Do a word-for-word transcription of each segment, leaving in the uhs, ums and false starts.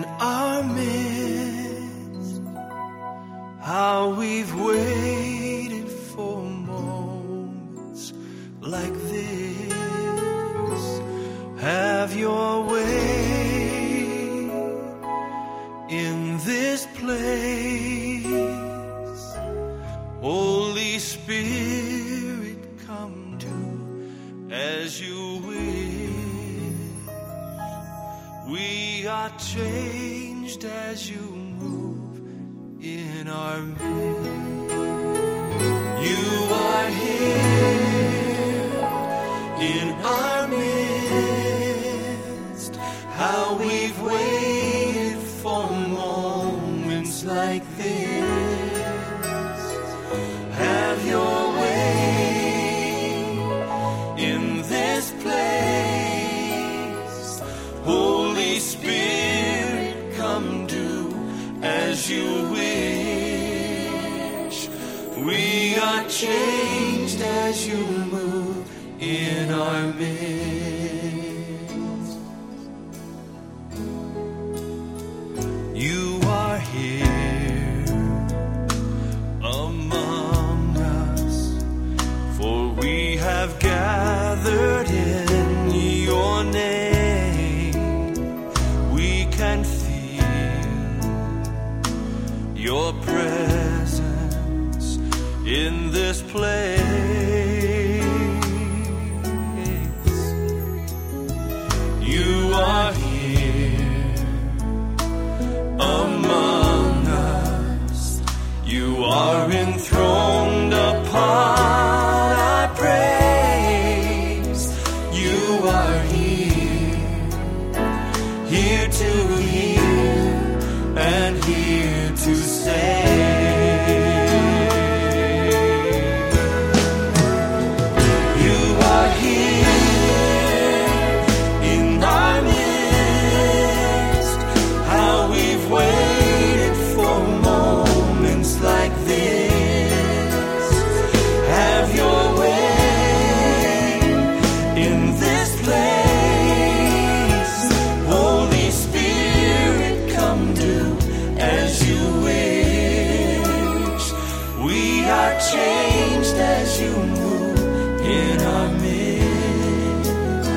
our midst, how we've waited for moments like this. Have your way in this place. Holy Spirit, come do as you wish. We are changed as you move in our midst. You are here in our midst. How we've waited for moments like this. Have your way in this place. Holy Spirit, come do as you wish. We are changed as you move in our midst. You are here among us, for we have gathered in your name. We can feel your presence in this place. You are here among us. You are enthroned upon our praise. You are here, here to hear and here to save. Changed as you move in our midst.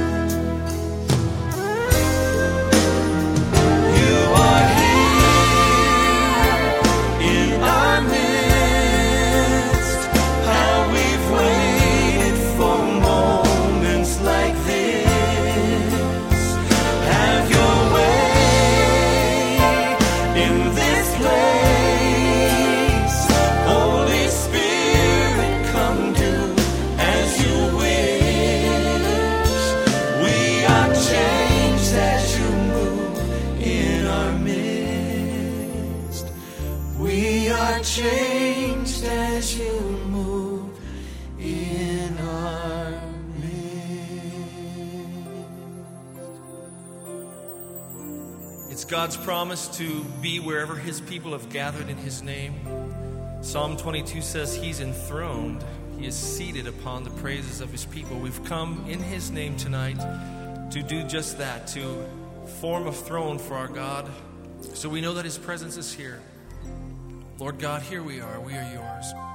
You are here in our midst. How we've waited for moments like this. Have your way in this place. Holy Spirit, come do as you wish. We are changed as you move in our midst. We are changed as you move in our midst. It's God's promise to be wherever his people have gathered in his name. Psalm twenty-two says he's enthroned. He is seated upon the praises of his people. We've come in his name tonight to do just that, to form a throne for our God. So we know that his presence is here. Lord God, here we are. We are yours.